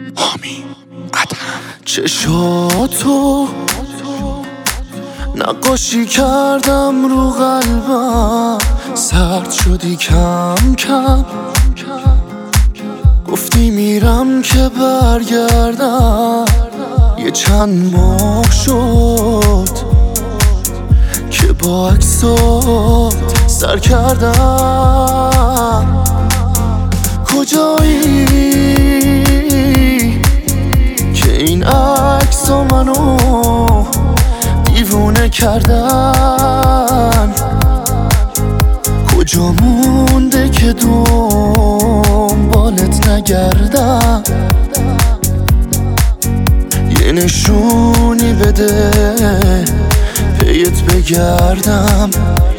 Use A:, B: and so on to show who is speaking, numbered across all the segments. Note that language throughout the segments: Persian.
A: حامی ادهم. چشاتو نقاشی کردم رو قلبم، سرد شدی کم کم، گفتی میرم که برگردم. یه چند ماه شد که با عکسات سر کردم. کجایی که این عکسا منو دیوونه کردن؟ کجا مونده که دنبالت نگردم؟ یه نشونی بده پیت بگردم.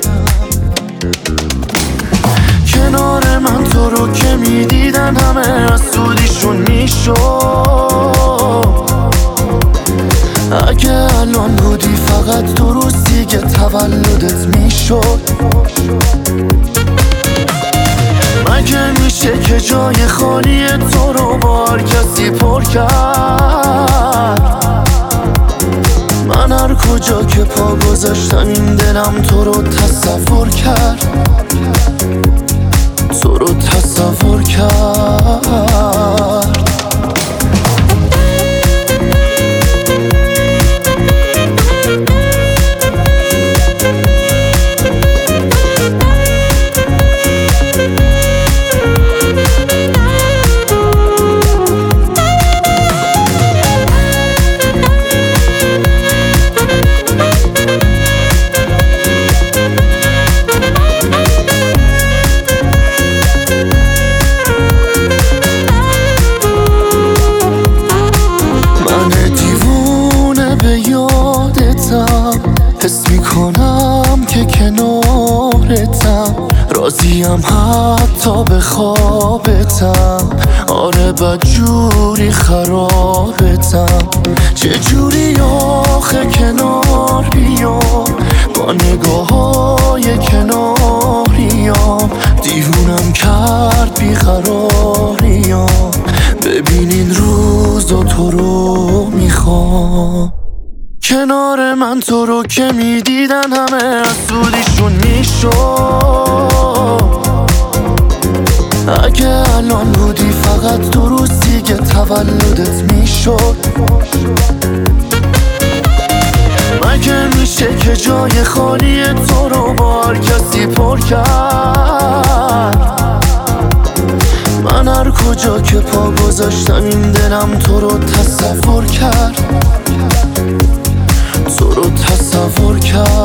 A: کنار من تو رو که میدیدن همه از سودیشون میشد. اگه الان بودی فقط تو روزی که تولدت میشد. مگه میشه که جای خالی تو رو بار کسی پر کرد؟ من هر کجا که پا گذاشتم این دلم تو رو تصور کرد، تو رو تصور کرد. حس میکنم که کنارتم، راضیم حتی به خوابتم. آره بدجوری خرابتم. چجوری آخه کنار بیام با نگاه‌های کناریام؟ دیوونم کرد بیقراریام. ببین این روزا تو رو میخوام. کنار من تو رو که میدیدن همه از سودیشون میشد. اگه الان بودی فقط تو روزی که تولدت میشد. مگه میشه که جای خالی تو رو بار کسی پر کرد؟ من هر کجا که پا گذاشتم این دلم تو رو تصور کرد، تو رو تصور کرد.